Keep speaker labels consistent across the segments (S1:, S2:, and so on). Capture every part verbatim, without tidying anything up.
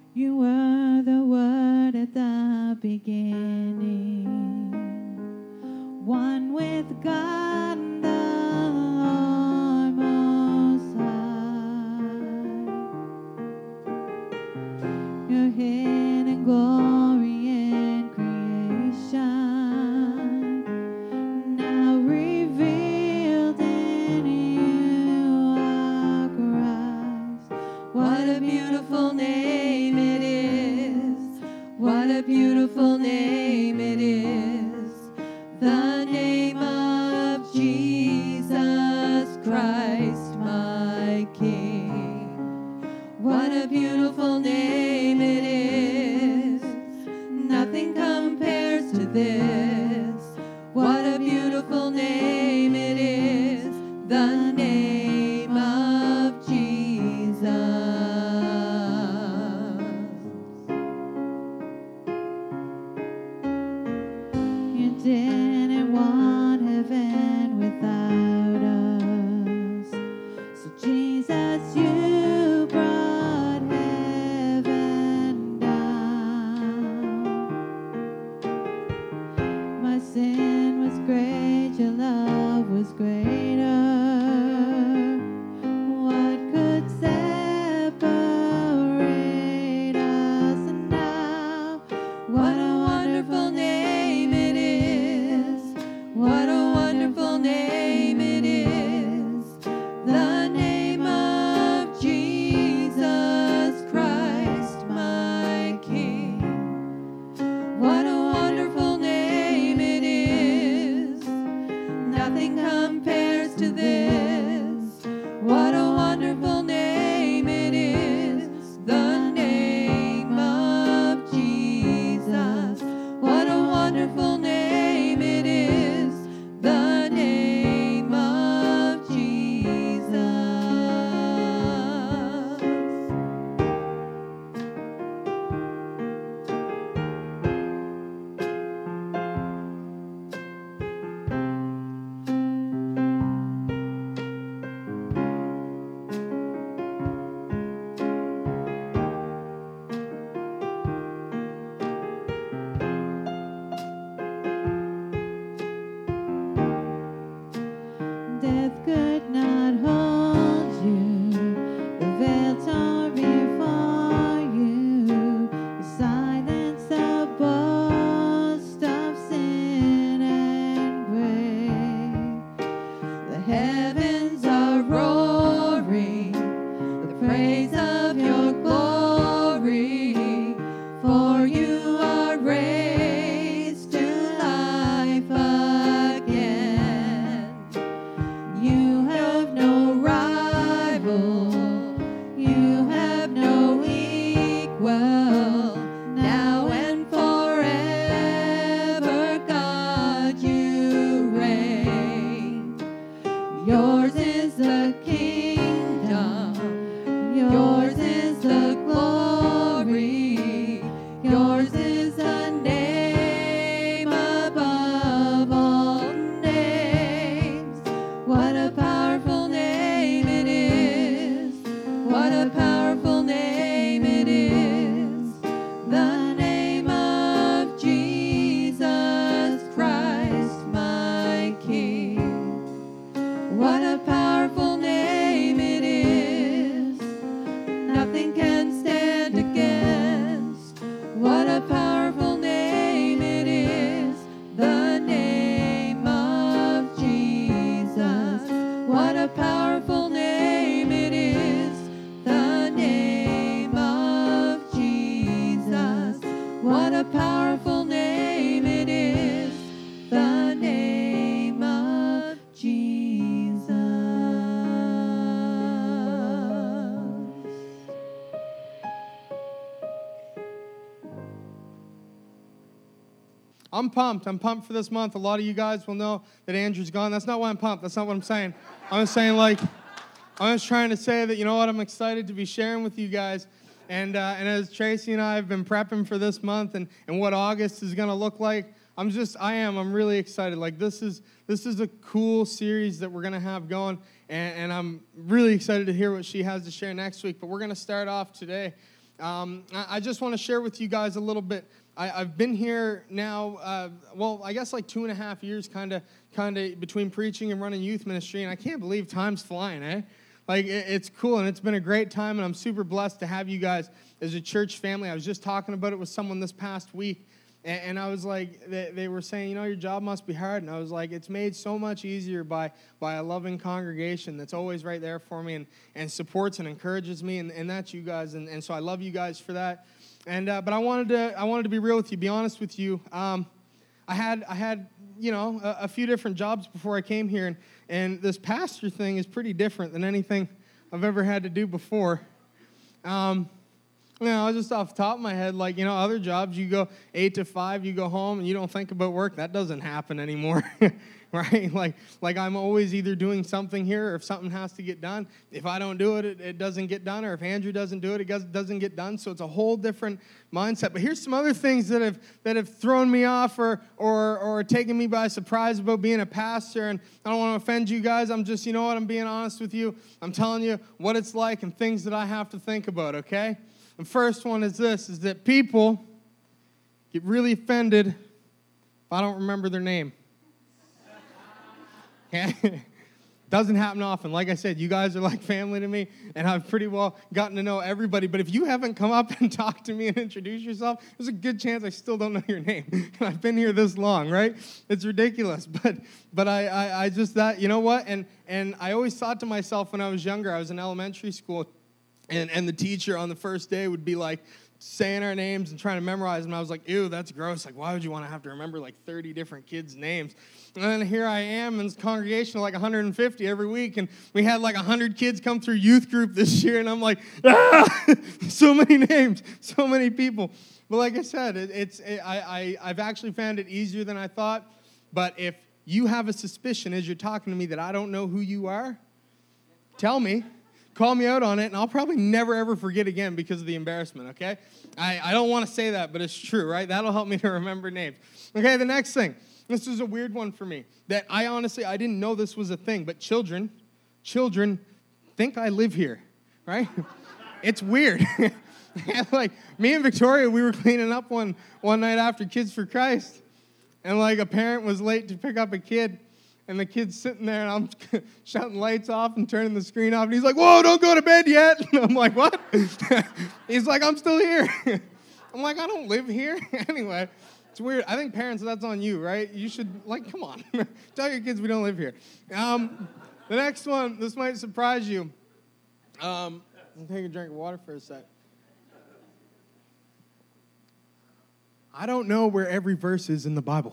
S1: You were the Word at the beginning, one with God the Lord Most High. Your hidden glory in creation, now revealed in you are Christ. What a beautiful name it is. What a beautiful name it is. The name of Jesus Christ, my King. What a beautiful name it is. Nothing compares to this. What a beautiful name it is. The name of Jesus. You didn't want heaven without us. So Jesus, you brought heaven down. My sin was great, your love was greater. What could separate us now? What a wonderful name it is. What a wonderful name it is. The name of Jesus Christ, my King. What a wonderful name it is. Nothing compares to this. What a wonderful name it is. The name of Jesus. What a wonderful name it is. The name of Jesus. Death could not hold you. The veil tore before you. You silenced the boast of sin and grave. The heavens are roaring, the praise of your glory. For you are raised to life again. You have no rival, you have no equal. Now and forever, God, you reign. Yours is the kingdom, yours is the glory, yours is the name above all names. What a powerful name it is. What a powerful name it is. The name of Jesus Christ, my King. What a powerful name it is. Nothing can stand against. What a powerful name it is. The name of Jesus. What a powerful name it is. The name of Jesus. What a powerful name it is. The name of Jesus.
S2: I'm pumped. I'm pumped for this month. A lot of you guys will know that Andrew's gone. That's not why I'm pumped. That's not what I'm saying. I'm just saying, like, I'm just trying to say that, you know what, I'm excited to be sharing with you guys. And uh, and as Tracy and I have been prepping for this month and, and what August is going to look like, I'm just, I am, I'm really excited. Like, this is this is a cool series that we're going to have going, and, and I'm really excited to hear what she has to share next week. But we're going to start off today Um, I, I just want to share with you guys a little bit. I, I've been here now, uh, well, I guess like two and a half years, kind of, kind of between preaching and running youth ministry, and I can't believe time's flying, eh? Like, it, it's cool, and it's been a great time, and I'm super blessed to have you guys as a church family. I was just talking about it with someone this past week, and, and I was like, they, they were saying, you know, your job must be hard, and I was like, it's made so much easier by by a loving congregation that's always right there for me and, and supports and encourages me, and, and that's you guys, and, and so I love you guys for that. And uh, but I wanted to I wanted to be real with you, be honest with you. Um, I had I had you know a, a few different jobs before I came here, and and this pastor thing is pretty different than anything I've ever had to do before. Um, you know, just off the top of my head, like you know, other jobs you go eight to five, you go home and you don't think about work. That doesn't happen anymore. Right? Like, like I'm always either doing something here, or if something has to get done, if I don't do it, it, it doesn't get done, or if Andrew doesn't do it, it doesn't get done. So it's a whole different mindset. But here's some other things that have that have thrown me off, or or or taken me by surprise about being a pastor. And I don't want to offend you guys. I'm just, you know what? I'm being honest with you. I'm telling you what it's like and things that I have to think about. Okay. The first one is this: is that people get really offended if I don't remember their name. Okay? Doesn't happen often. Like I said, you guys are like family to me, and I've pretty well gotten to know everybody. But if you haven't come up and talked to me and introduced yourself, there's a good chance I still don't know your name. And I've been here this long, right? It's ridiculous. But but I, I, I just that, you know what? And and I always thought to myself when I was younger, I was in elementary school, and, and the teacher on the first day would be like, saying our names and trying to memorize them. I was like, ew, that's gross. Like, why would you want to have to remember like thirty different kids' names? And then here I am in this congregation of like one hundred fifty every week, and we had like one hundred kids come through youth group this year, and I'm like, ah, so many names, so many people. But like I said, it, it's it, I, I, I've actually found it easier than I thought. But if you have a suspicion as you're talking to me that I don't know who you are, tell me. Call me out on it, and I'll probably never, ever forget again because of the embarrassment, okay? I, I don't want to say that, but it's true, right? That'll help me to remember names. Okay, the next thing. This is a weird one for me that I honestly, I didn't know this was a thing, but children, children think I live here, right? It's weird. Like, me and Victoria, we were cleaning up one, one night after Kids for Christ, and, like, a parent was late to pick up a kid, and the kid's sitting there, and I'm shutting lights off and turning the screen off. And he's like, whoa, don't go to bed yet. And I'm like, what? He's like, I'm still here. I'm like, I don't live here. Anyway, it's weird. I think parents, that's on you, right? You should, like, come on. Tell your kids we don't live here. Um, the next one, this might surprise you. Um, I'll take a drink of water for a sec. I don't know where every verse is in the Bible.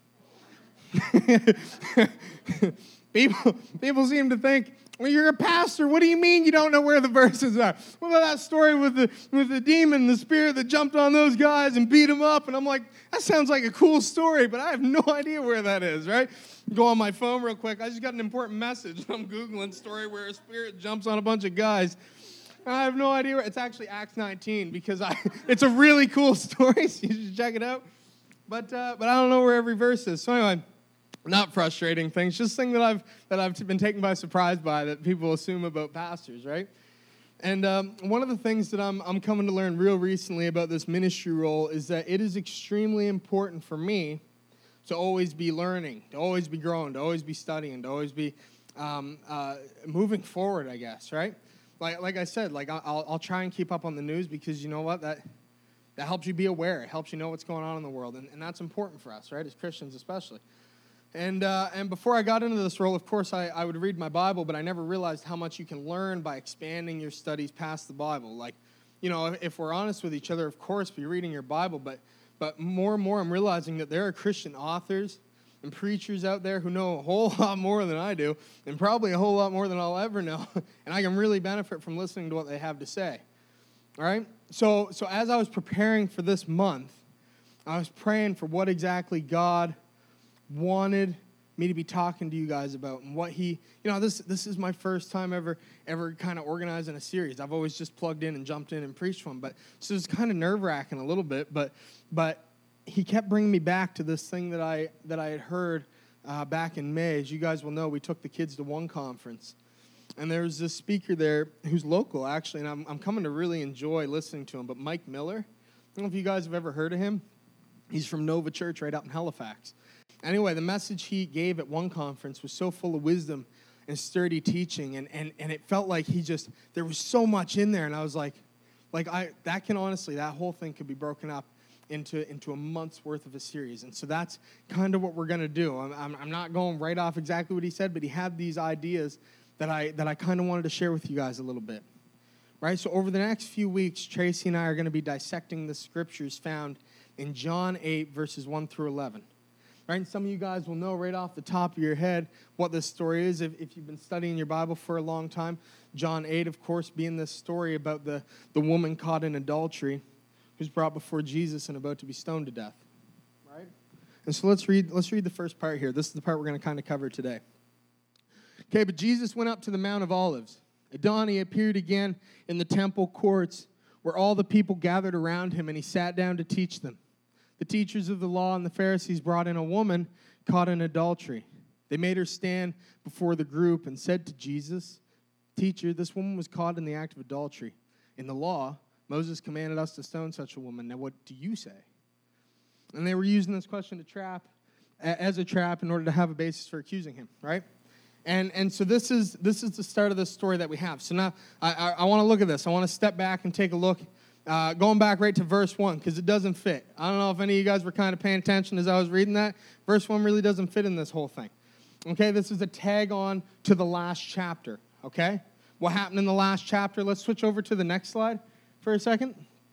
S2: people, people seem to think, well, you're a pastor. What do you mean you don't know where the verses are? What about that story with the with the demon, the spirit that jumped on those guys and beat them up? And I'm like, that sounds like a cool story, but I have no idea where that is, right? Go on my phone real quick. I just got an important message. I'm Googling story where a spirit jumps on a bunch of guys. I have no idea where. It's actually Acts nineteen because I. It's a really cool story, so you should check it out. But uh, but I don't know where every verse is. So anyway. Not frustrating things, just things that I've that I've been taken by surprise by that people assume about pastors, right? And um, one of the things that I'm I'm coming to learn real recently about this ministry role is that it is extremely important for me to always be learning, to always be growing, to always be studying, to always be um, uh, moving forward, I guess, right? Like like I said, like I'll I'll try and keep up on the news because you know what that that helps you be aware, it helps you know what's going on in the world, and, and that's important for us, right? As Christians, especially. And uh, and before I got into this role, of course, I, I would read my Bible, but I never realized how much you can learn by expanding your studies past the Bible. Like, you know, if, if we're honest with each other, of course, be reading your Bible, but but more and more I'm realizing that there are Christian authors and preachers out there who know a whole lot more than I do, and probably a whole lot more than I'll ever know, and I can really benefit from listening to what they have to say. All right? So, so as I was preparing for this month, I was praying for what exactly God wanted me to be talking to you guys about, and what he, you know, this this is my first time ever ever kind of organizing a series. I've always just plugged in and jumped in and preached one, but so it's kind of nerve-wracking a little bit, but but he kept bringing me back to this thing that I that I had heard uh, back in May. As you guys will know, we took the kids to one conference, And there was this speaker there who's local, actually, and I'm, I'm coming to really enjoy listening to him, but Mike Miller. I don't know if you guys have ever heard of him. He's from Nova Church right out in Halifax. Anyway, the message he gave at one conference was so full of wisdom and sturdy teaching, and, and, and it felt like he just, there was so much in there, and I was like, like I that can honestly, that whole thing could be broken up into, into a month's worth of a series. And so that's kind of what we're going to do. I'm, I'm, I'm not going right off exactly what he said, but he had these ideas that I that I kind of wanted to share with you guys a little bit. Right? So over the next few weeks, Tracy and I are going to be dissecting the scriptures found in John eight, verses one through eleven. Right? And some of you guys will know right off the top of your head what this story is if, if you've been studying your Bible for a long time. John eight, of course, being this story about the, the woman caught in adultery who's brought before Jesus and about to be stoned to death. Right? And so let's read, let's read the first part here. This is the part we're going to kind of cover today. Okay, but Jesus went up to the Mount of Olives. At dawn, he appeared again in the temple courts where all the people gathered around him, and he sat down to teach them. The teachers of the law and the Pharisees brought in a woman caught in adultery. They made her stand before the group and said to Jesus, "Teacher, this woman was caught in the act of adultery. In the law, Moses commanded us to stone such a woman. Now what do you say?" And they were using this question to trap, as a trap in order to have a basis for accusing him, right? And and so this is this is the start of the story that we have. So now I, I, I want to look at this. I want to step back and take a look, uh, going back right to verse one, because it doesn't fit. I don't know if any of you guys were kind of paying attention as I was reading that. Verse one really doesn't fit in this whole thing. Okay, this is a tag on to the last chapter, okay? What happened in the last chapter? Let's switch over to the next slide for a second.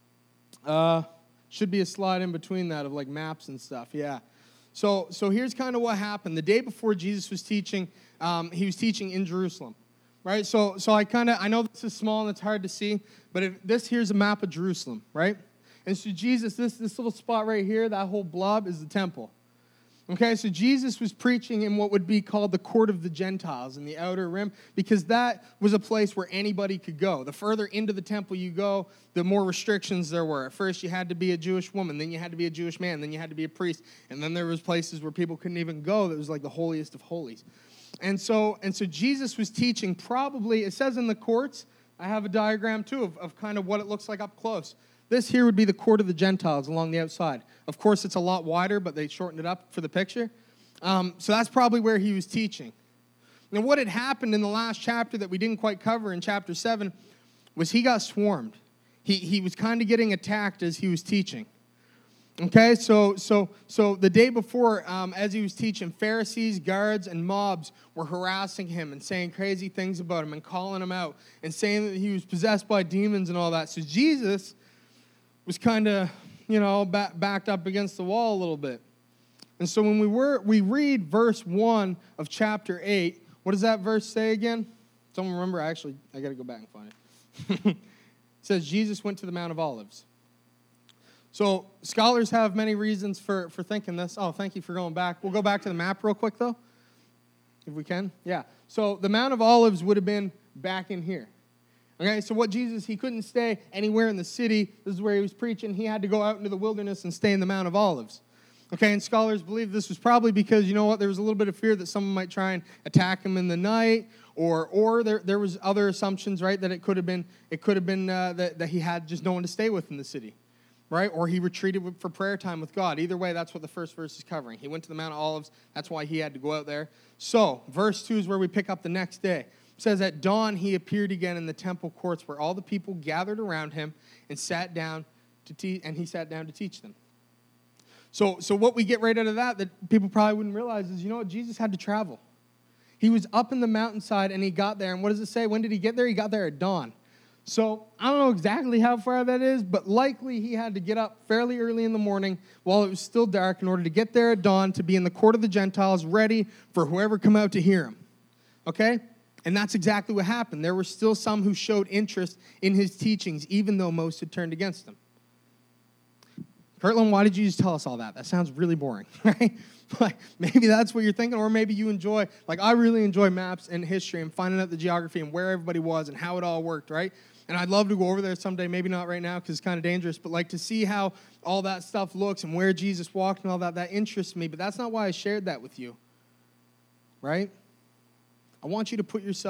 S2: Uh, should be a slide in between that of like maps and stuff, yeah. So so here's kind of what happened. The day before Jesus was teaching, um, he was teaching in Jerusalem, right? So so I kind of, I know this is small and it's hard to see, but if this here's a map of Jerusalem, right? And so Jesus, this, this little spot right here, that whole blob is the temple. Okay, so Jesus was preaching in what would be called the court of the Gentiles in the outer rim, because that was a place where anybody could go. The further into the temple you go, the more restrictions there were. At first, you had to be a Jewish woman, then you had to be a Jewish man, then you had to be a priest, and then there was places where people couldn't even go. That was like the holiest of holies. And so, and so Jesus was teaching probably, it says in the courts, I have a diagram too of, of kind of what it looks like up close. This here would be the court of the Gentiles along the outside. Of course, it's a lot wider, but they shortened it up for the picture. Um, so that's probably where he was teaching. Now, what had happened in the last chapter that we didn't quite cover in chapter seven was he got swarmed. He he was kind of getting attacked as he was teaching. Okay, so so so the day before, um, as he was teaching, Pharisees, guards, and mobs were harassing him and saying crazy things about him and calling him out and saying that he was possessed by demons and all that. So Jesus was kind of, you know, back, backed up against the wall a little bit. And so when we were we read verse one of chapter eight, what does that verse say again? Someone remember? Actually, I got to go back and find it. It says, Jesus went to the Mount of Olives. So scholars have many reasons for, for thinking this. Oh, thank you for going back. We'll go back to the map real quick, though, if we can. Yeah. So the Mount of Olives would have been back in here. Okay, so what Jesus, he couldn't stay anywhere in the city. This is where he was preaching. He had to go out into the wilderness and stay in the Mount of Olives. Okay, and scholars believe this was probably because, you know what, there was a little bit of fear that someone might try and attack him in the night, or or there there was other assumptions, right, that it could have been it could have been uh, that, that he had just no one to stay with in the city, right, or he retreated for prayer time with God. Either way, that's what the first verse is covering. He went to the Mount of Olives. That's why he had to go out there. So verse two is where we pick up the next day. It says, at dawn he appeared again in the temple courts where all the people gathered around him and sat down to teach, and he sat down to teach them. So, so what we get right out of that that people probably wouldn't realize is, you know what, Jesus had to travel. He was up in the mountainside and he got there. And what does it say? When did he get there? He got there at dawn. So I don't know exactly how far that is, but likely he had to get up fairly early in the morning while it was still dark in order to get there at dawn to be in the court of the Gentiles, ready for whoever come out to hear him. Okay? And that's exactly what happened. There were still some who showed interest in his teachings, even though most had turned against him. Kirtland, why did you just tell us all that? That sounds really boring, right? Like, maybe that's what you're thinking, or maybe you enjoy, like I really enjoy maps and history and finding out the geography and where everybody was and how it all worked, right? And I'd love to go over there someday, maybe not right now because it's kind of dangerous, but like to see how all that stuff looks and where Jesus walked and all that, that interests me. But that's not why I shared that with you, right? I want you to put yourself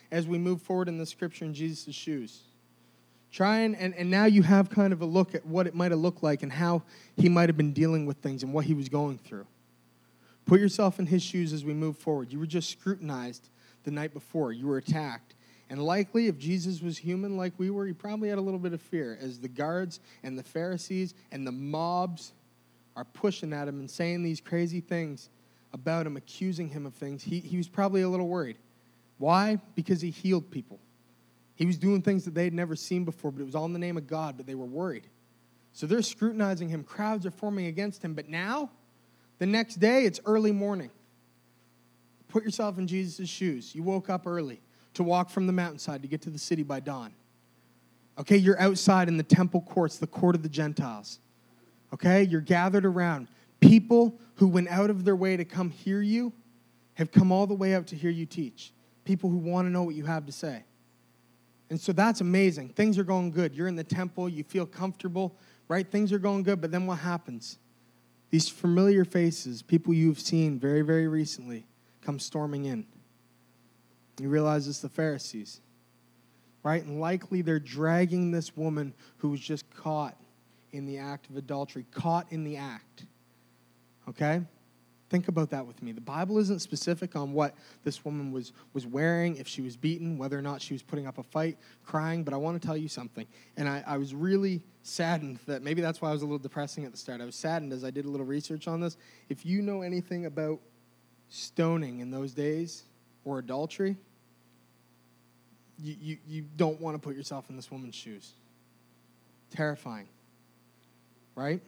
S2: as we move forward in the scripture in Jesus' shoes. Try and, and, and now you have kind of a look at what it might have looked like and how he might have been dealing with things and what he was going through. Put yourself in his shoes as we move forward. You were just scrutinized the night before. You were attacked. And likely, if Jesus was human like we were, he probably had a little bit of fear as the guards and the Pharisees and the mobs are pushing at him and saying these crazy things about him, accusing him of things. He, he was probably a little worried. Why? Because he healed people. He was doing things that they had never seen before, but it was all in the name of God, but they were worried. So they're scrutinizing him. Crowds are forming against him. But now, the next day, it's early morning. Put yourself in Jesus' shoes. You woke up early to walk from the mountainside to get to the city by dawn. Okay, you're outside in the temple courts, the court of the Gentiles. Okay, you're gathered around. People who went out of their way to come hear you have come all the way out to hear you teach. People who want to know what you have to say. And so that's amazing. Things are going good. You're in the temple. You feel comfortable, right? Things are going good. But then what happens? These familiar faces, people you've seen very, very recently, come storming in. You realize it's the Pharisees, right? And likely they're dragging this woman who was just caught in the act of adultery, caught in the act, okay? Think about that with me. The Bible isn't specific on what this woman was, was wearing, if she was beaten, whether or not she was putting up a fight, crying, but I want to tell you something. And I, I was really saddened that, maybe that's why I was a little depressing at the start. I was saddened as I did a little research on this. If you know anything about stoning in those days or adultery, you, you, you don't want to put yourself in this woman's shoes. Terrifying, right?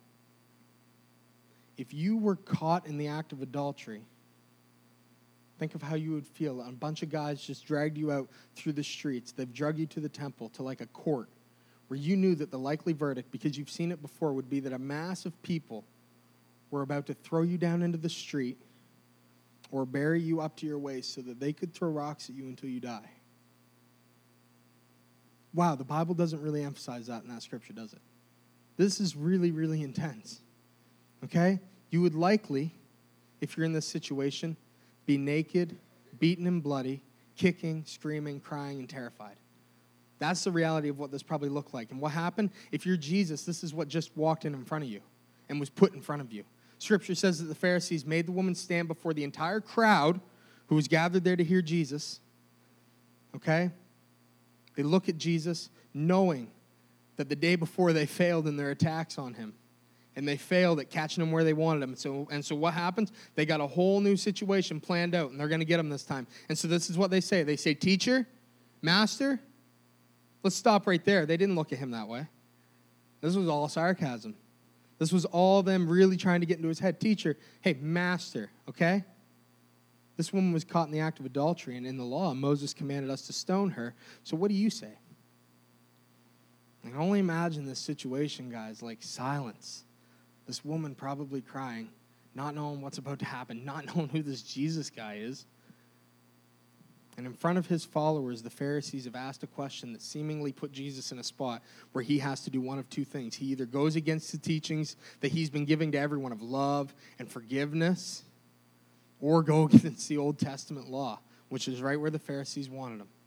S2: If you were caught in the act of adultery, think of how you would feel. A bunch of guys just dragged you out through the streets. They've dragged you to the temple, to like a court, where you knew that the likely verdict, because you've seen it before, would be that a mass of people were about to throw you down into the street or bury you up to your waist so that they could throw rocks at you until you die. Wow, the Bible doesn't really emphasize that in that scripture, does it? This is really, really intense. Okay? You would likely, if you're in this situation, be naked, beaten and bloody, kicking, screaming, crying, and terrified. That's the reality of what this probably looked like. And what happened? If you're Jesus, this is what just walked in in front of you and was put in front of you. Scripture says that the Pharisees made the woman stand before the entire crowd who was gathered there to hear Jesus. Okay? They look at Jesus knowing that the day before they failed in their attacks on him. And they failed at catching him where they wanted him. And so, and so what happens? They got a whole new situation planned out, and they're going to get him this time. And so this is what they say. They say, teacher, master, let's stop right there. They didn't look at him that way. This was all sarcasm. This was all them really trying to get into his head. Teacher, hey, master, okay? This woman was caught in the act of adultery, and in the law, Moses commanded us to stone her. So what do you say? I can only imagine this situation, guys, like silence. This woman probably crying, not knowing what's about to happen, not knowing who this Jesus guy is. And in front of his followers, the Pharisees have asked a question that seemingly put Jesus in a spot where he has to do one of two things. He either goes against the teachings that he's been giving to everyone of love and forgiveness, or go against the Old Testament law, which is right where the Pharisees wanted him.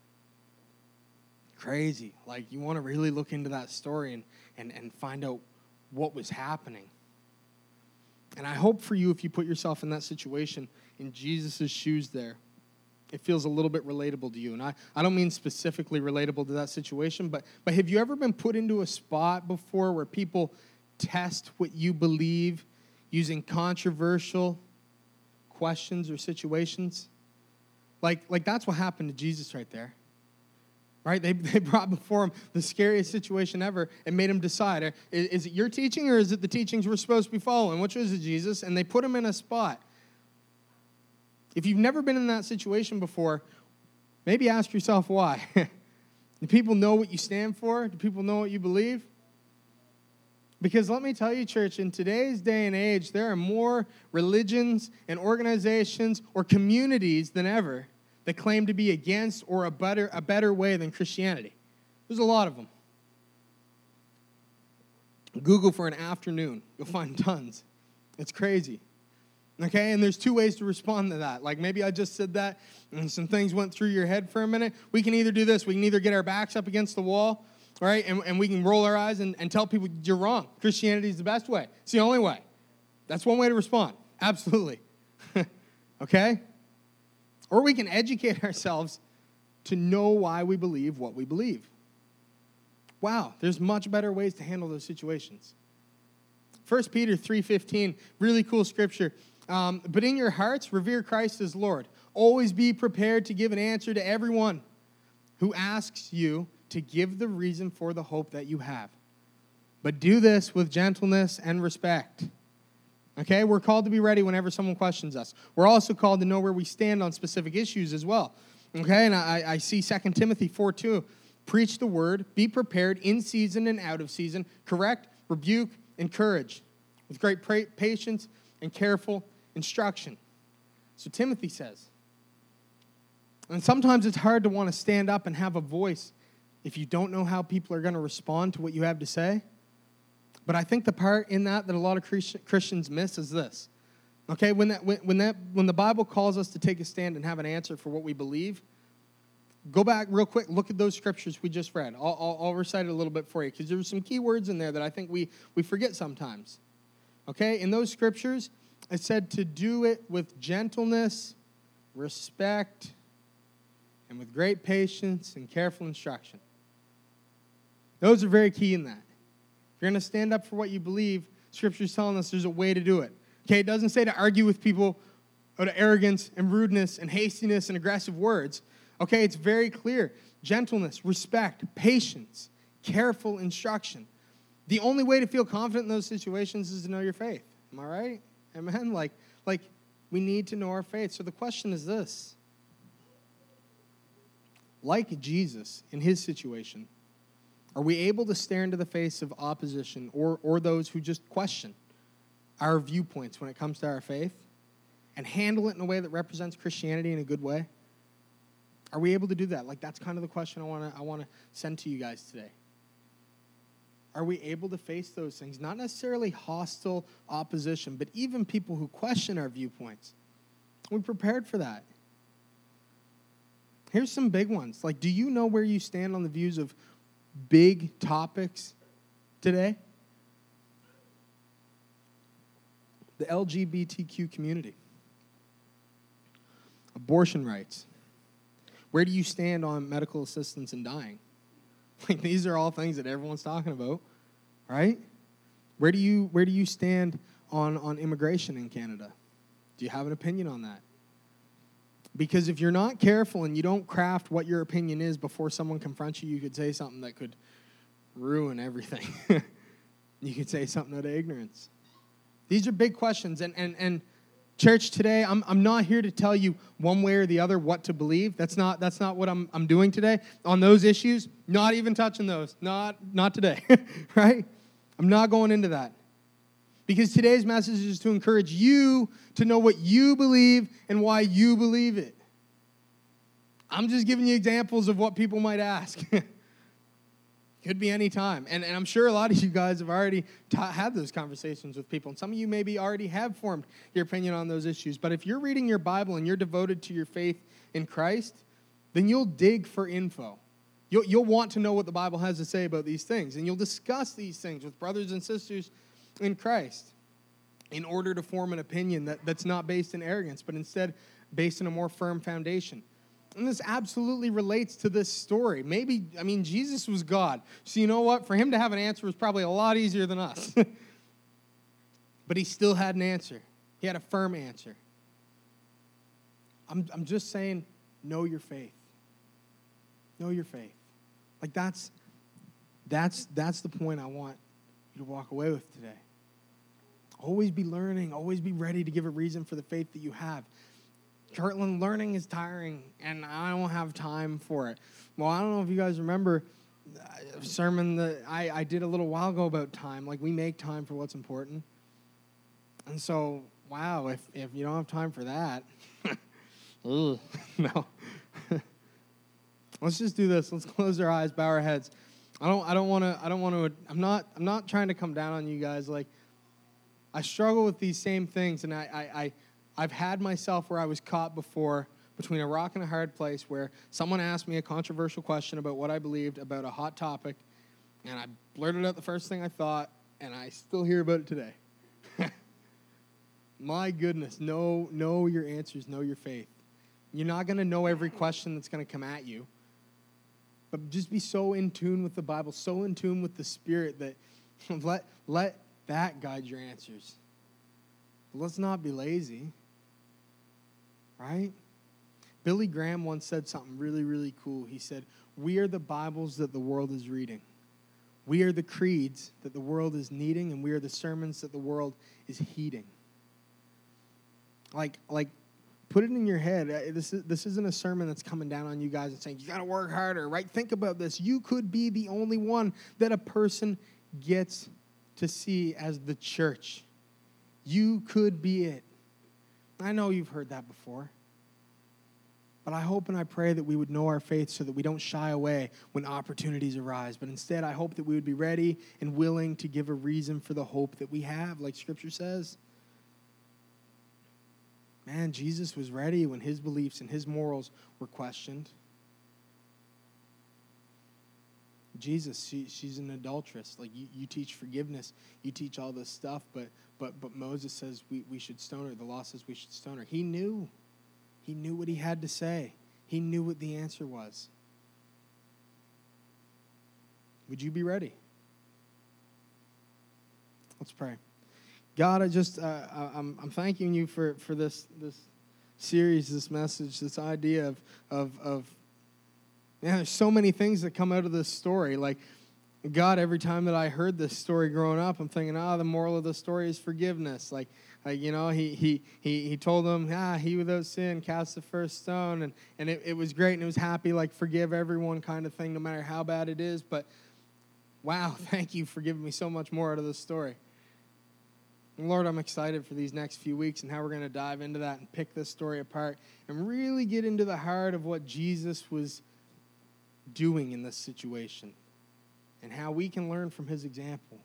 S2: Crazy. Like, you want to really look into that story and, and, and find out what was happening. And I hope for you, if you put yourself in that situation, in Jesus' shoes there, it feels a little bit relatable to you. And I, I don't mean specifically relatable to that situation, but, but have you ever been put into a spot before where people test what you believe using controversial questions or situations? Like, like that's what happened to Jesus right there. Right? They, they brought before him the scariest situation ever and made him decide, is, is it your teaching or is it the teachings we're supposed to be following? Which is it, Jesus? And they put him in a spot. If you've never been in that situation before, maybe ask yourself why. Do people know what you stand for? Do people know what you believe? Because let me tell you, church, in today's day and age, there are more religions and organizations or communities than ever that claim to be against or a better, a better way than Christianity. There's a lot of them. Google for an afternoon. You'll find tons. It's crazy. Okay, and there's two ways to respond to that. Like maybe I just said that and some things went through your head for a minute. We can either do this. We can either get our backs up against the wall, right, and, and we can roll our eyes and, and tell people you're wrong. Christianity is the best way. It's the only way. That's one way to respond. Absolutely. Okay? Or we can educate ourselves to know why we believe what we believe. Wow, there's much better ways to handle those situations. First Peter three fifteen, really cool scripture. Um, but in your hearts, revere Christ as Lord. Always be prepared to give an answer to everyone who asks you to give the reason for the hope that you have. But do this with gentleness and respect. Okay, we're called to be ready whenever someone questions us. We're also called to know where we stand on specific issues as well. Okay, and I, I see Second Timothy four two. Preach the word, be prepared in season and out of season, correct, rebuke, encourage, with great pra- patience and careful instruction. So Timothy says. And sometimes it's hard to want to stand up and have a voice if you don't know how people are going to respond to what you have to say. But I think the part in that that a lot of Christians miss is this. Okay, when that when, when that when the Bible calls us to take a stand and have an answer for what we believe, go back real quick, look at those scriptures we just read. I'll, I'll, I'll recite it a little bit for you because there's some key words in there that I think we, we forget sometimes. Okay, in those scriptures, it said to do it with gentleness, respect, and with great patience and careful instruction. Those are very key in that. If you're going to stand up for what you believe, Scripture's telling us there's a way to do it. Okay, it doesn't say to argue with people out of arrogance and rudeness and hastiness and aggressive words. Okay, it's very clear. Gentleness, respect, patience, careful instruction. The only way to feel confident in those situations is to know your faith. Am I right? Amen? Like, like we need to know our faith. So the question is this. Like Jesus in his situation, are we able to stare into the face of opposition or, or those who just question our viewpoints when it comes to our faith and handle it in a way that represents Christianity in a good way? Are we able to do that? Like, that's kind of the question I want to I want to send to you guys today. Are we able to face those things? Not necessarily hostile opposition, but even people who question our viewpoints. Are we prepared for that? Here's some big ones. Like, do you know where you stand on the views of big topics today? The L G B T Q community. Abortion rights. Where do you stand on medical assistance in dying? Like, these are all things that everyone's talking about, right? Where do you where do you stand on, on immigration in Canada? Do you have an opinion on that? Because if you're not careful and you don't craft what your opinion is before someone confronts you, you could say something that could ruin everything. You could say something out of ignorance. These are big questions, and and and church today, I'm I'm not here to tell you one way or the other what to believe. That's not that's not what I'm I'm doing today. On those issues, not even touching those. Not not today. Right? I'm not going into that. Because today's message is to encourage you to know what you believe and why you believe it. I'm just giving you examples of what people might ask. Could be any time. And, and I'm sure a lot of you guys have already ta- had those conversations with people. And some of you maybe already have formed your opinion on those issues. But if you're reading your Bible and you're devoted to your faith in Christ, then you'll dig for info. You'll, you'll want to know what the Bible has to say about these things. And you'll discuss these things with brothers and sisters in Christ in order to form an opinion that, that's not based in arrogance, but instead based in a more firm foundation. And this absolutely relates to this story. Maybe, I mean, Jesus was God. So you know what? For him to have an answer was probably a lot easier than us. But he still had an answer. He had a firm answer. I'm, I'm just saying, know your faith. Know your faith. Like that's, that's, that's the point I want you to walk away with today. Always be learning. Always be ready to give a reason for the faith that you have. Kirtland, learning is tiring, and I don't have time for it. Well, I don't know if you guys remember a sermon that I, I did a little while ago about time. Like, we make time for what's important. And so, wow, if, if you don't have time for that, ugh, no. Let's just do this. Let's close our eyes, bow our heads. I don't I don't want to I don't want to I'm not I'm not trying to come down on you guys. Like, I struggle with these same things, and I I I, I've had myself where I was caught before between a rock and a hard place where someone asked me a controversial question about what I believed about a hot topic, and I blurted out the first thing I thought, and I still hear about it today. My goodness, know, know your answers, know your faith. You're not going to know every question that's going to come at you, but just be so in tune with the Bible, so in tune with the Spirit that let, let that guide your answers. Let's not be lazy, right? Billy Graham once said something really, really cool. He said, we are the Bibles that the world is reading. We are the creeds that the world is needing, and we are the sermons that the world is heeding. Like, like, put it in your head. This is, this isn't a sermon that's coming down on you guys and saying, you got to work harder, right? Think about this. You could be the only one that a person gets to see as the church. You could be it. I know you've heard that before. But I hope and I pray that we would know our faith so that we don't shy away when opportunities arise. But instead, I hope that we would be ready and willing to give a reason for the hope that we have, like Scripture says. Man, Jesus was ready when his beliefs and his morals were questioned. Jesus, she, she's an adulteress. Like, you, you teach forgiveness. You teach all this stuff, but but but Moses says we, we should stone her. The law says we should stone her. He knew. He knew what he had to say. He knew what the answer was. Would you be ready? Let's pray. God, I just, uh, I'm, I'm thanking you for, for this this series, this message, this idea of, of, of, man, there's so many things that come out of this story. Like, God, every time that I heard this story growing up, I'm thinking, ah, oh, the moral of the story is forgiveness. Like, like you know, he he he he told them, ah, he without sin cast the first stone, and, and it, it was great, and it was happy, like, forgive everyone kind of thing, no matter how bad it is. But, wow, thank you for giving me so much more out of this story. And Lord, I'm excited for these next few weeks and how we're going to dive into that and pick this story apart and really get into the heart of what Jesus was doing in this situation and how we can learn from his example.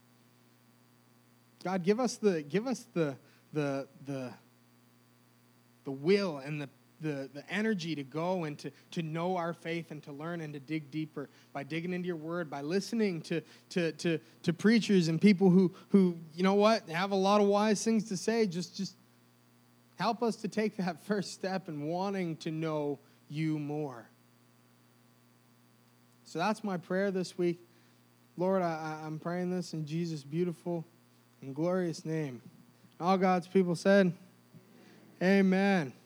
S2: God, give us the give us the the the the will and the the, the energy to go and to, to know our faith and to learn and to dig deeper by digging into your word, by listening to to to, to preachers and people who, who, you know what, have a lot of wise things to say. Just, just help us to take that first step in wanting to know you more. So that's my prayer this week. Lord, I, I'm praying this in Jesus' beautiful and glorious name. All God's people said, amen.